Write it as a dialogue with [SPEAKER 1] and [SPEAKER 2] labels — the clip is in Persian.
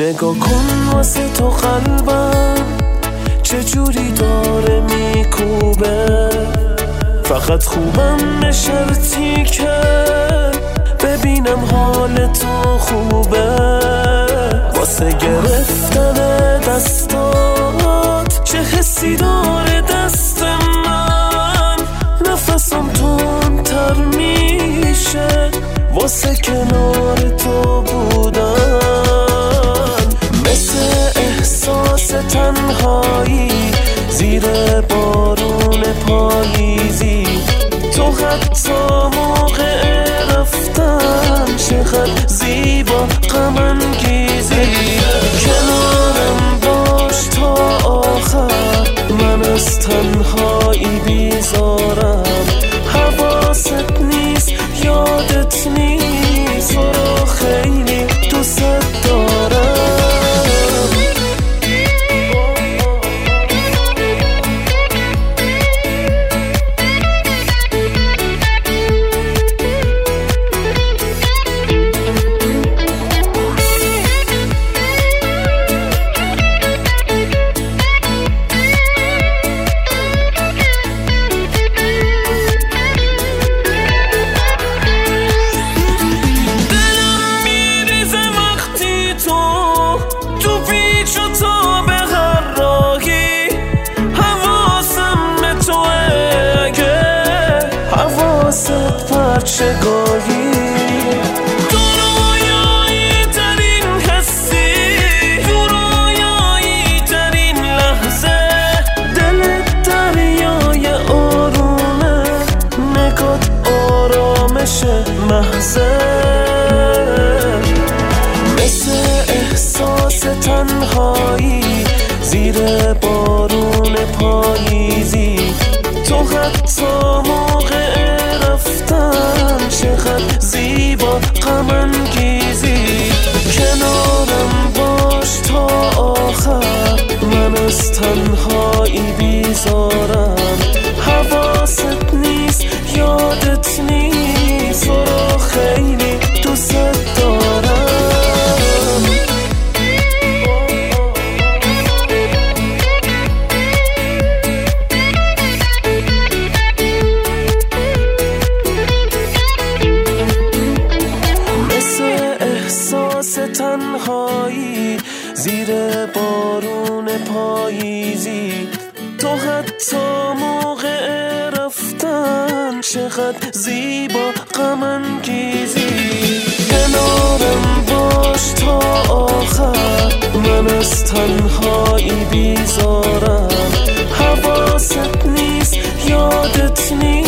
[SPEAKER 1] نگاه کن واسه تو قلبم چجوری داره میکوبه، فقط خوبم به شرطی که ببینم حال تو خوبه. واسه گرفتن دستات چه حسی داره دست من، نفسم تندتر میشه واسه کنار تو بودن. مثل احساس تنهایی زیر بارون پاییزی، تو حتی موقع رفتن چقدر زیبا غم انگیزی. کنارم باش تا آخر، من از تنهایی بیزارم. حواست نیست یادت نیست تو رو خیلی دوست دارم. پرچگاهی تو رویایی ترین حسی، تو رویایی ترین لحظه. دلت دریای آرومه، نگات آرامش محضه. مثل احساس تنهایی زیر بارون پاییزی، تو حتی موقع رفتن چقدر زیبا غم انگیزی. کنارم باش تا آخر، من از تنهایی بیزارم. حواست نیست یادت نیست تو رو خیلی دوست دارم. تنهایی زیر بارون پاییزی، تو حتی موقع رفتن چقدر زیبا غم انگیزی. کنارم باش تا آخر، من از تنهایی بیزارم. حواست نیست یادت نیست